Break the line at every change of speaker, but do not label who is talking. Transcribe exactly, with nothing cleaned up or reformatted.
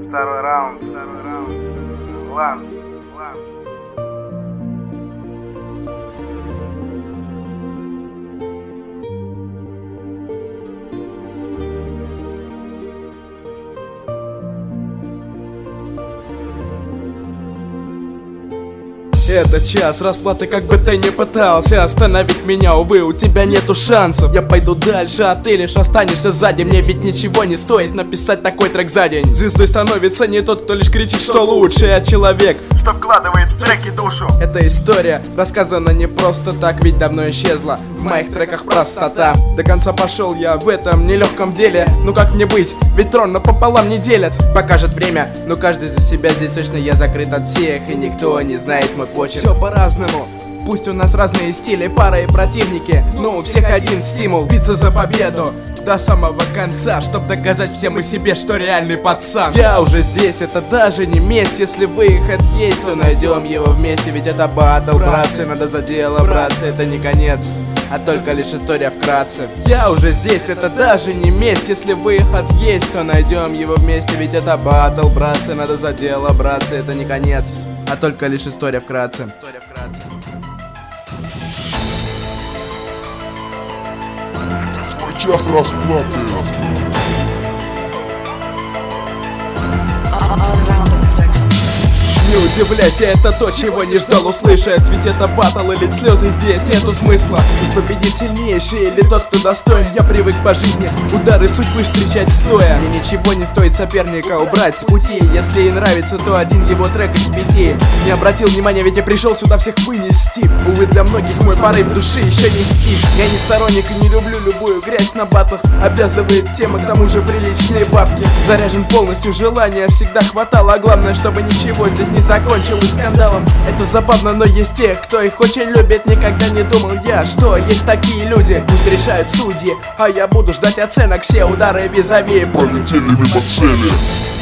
Второй раунд, второй раунд. Ланс, Ланс.
Это час расплаты, как бы ты ни пытался остановить меня, увы, у тебя нету шансов. Я пойду дальше, а ты лишь останешься сзади. Мне ведь ничего не стоит написать такой трек за день. Звездой становится не тот, кто лишь кричит, что лучше, а человек,
что вкладывает в треки душу.
Эта история рассказана не просто так, ведь давно исчезла в моих треках простота. До конца пошел я в этом нелегком деле. Ну как мне быть, ведь трон напополам не делят. Покажет время, но каждый за себя. Здесь точно я закрыт от всех, и никто не знает мой почерк. Все по-разному, пусть у нас разные стили, пара и противники, но у всех один стимул: биться за победу до самого конца, чтоб доказать всем и себе, что реальный пацан. Я уже здесь, это даже не месть. Если выход есть, то найдем его вместе. Ведь это батл, братцы, надо за дело браться. Это не конец, а только лишь история вкратце. Я уже здесь, это даже не месть. Если выход есть, то найдем его вместе. Ведь это батл, братцы, надо за дело браться. Это не конец, а только лишь история вкратце. История вкратце.
Час расплаты.
Не удивляйся, это то, чего не ждал услышать. Ведь это батл, и лить слезы здесь нету смысла. Пусть победит сильнейший или тот, кто достоин. Я привык по жизни удары судьбы встречать стоя. Мне ничего не стоит соперника убрать с пути. Если ей нравится, то один его трек из пяти. Не обратил внимания, ведь я пришел сюда всех вынести. Увы, для многих мой порыв души еще не стих. Я не сторонник и не люблю любую грязь на батлах. Обязывает тема, к тому же приличные бабки. Заряжен полностью, желания всегда хватало. А главное, чтобы ничего здесь не закончилось скандалом. Это забавно, но есть те, кто их очень любит. Никогда не думал я, что есть такие люди. Пусть решают судьи, а я буду ждать оценок. Все удары визави
Полетели мимо цели.